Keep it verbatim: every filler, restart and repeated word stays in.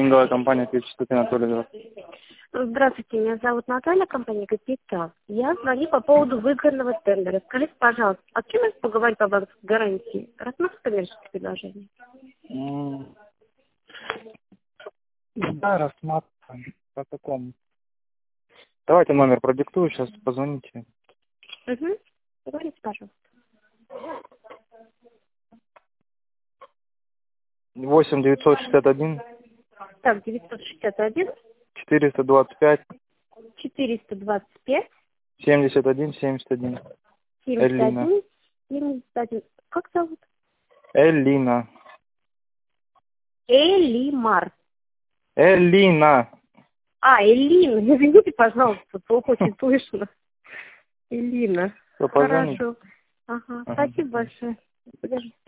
лизинговая компания Капитал, Анатолий, здравствуйте. Здравствуйте, меня зовут Наталья, компания Капитал. Я звоню по поводу выигранного тендера. Скажите, пожалуйста, а чем я поговорить по банковской гарантии? Рассмотрите коммерческое предложение. М, Да, рассматриваем. По какому? Давайте номер продиктую, сейчас позвоните. Угу. Говорите, пожалуйста. восемь девятьсот шестьдесят один Так, девятьсот шестьдесят один четыреста двадцать пять четыреста двадцать пять семьдесят один семьдесят один. семьдесят Эллина. один семьдесят один. Как зовут? Эллина. Элимар. Эллина. А, Элина, извините, пожалуйста, плохо очень слышно. Элина. Что, позвоните? Хорошо. Ага, Ага. спасибо большое. Подожди.